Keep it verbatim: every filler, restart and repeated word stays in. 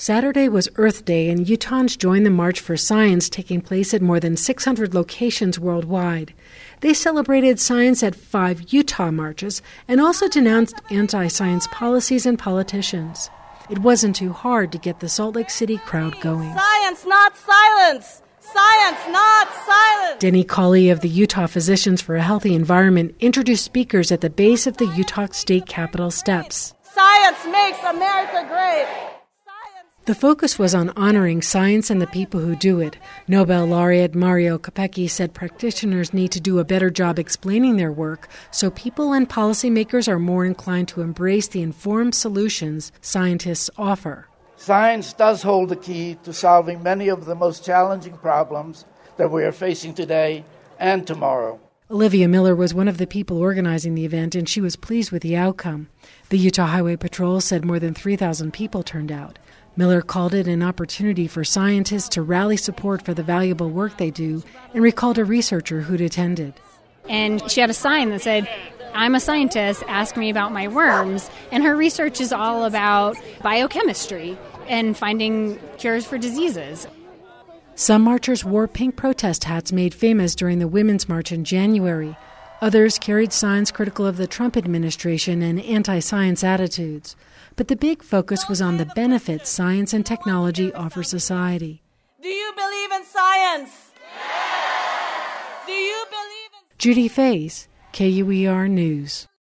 Saturday was Earth Day, and Utahns joined the March for Science taking place at more than six hundred locations worldwide. They celebrated science at five Utah marches and also denounced anti-science policies and politicians. It wasn't too hard to get the Salt Lake City crowd going. Science, not silence! Science, not silence! Denny Cawley of the Utah Physicians for a Healthy Environment introduced speakers at the base of the Utah State Capitol steps. Science makes America great! The focus was on honoring science and the people who do it. Nobel laureate Mario Capecchi said practitioners need to do a better job explaining their work so people and policymakers are more inclined to embrace the informed solutions scientists offer. Science does hold the key to solving many of the most challenging problems that we are facing today and tomorrow. Olivia Miller was one of the people organizing the event, and she was pleased with the outcome. The Utah Highway Patrol said more than three thousand people turned out. Miller called it an opportunity for scientists to rally support for the valuable work they do and recalled a researcher who'd attended. And she had a sign that said, "I'm a scientist, ask me about my worms." And her research is all about biochemistry and finding cures for diseases. Some marchers wore pink protest hats made famous during the Women's March in January. Others carried signs critical of the Trump administration and anti-science attitudes. But the big focus was on the benefits science and technology offer society. Do you believe in science? Yes! Do you believe in... Judy Faze, K U E R News.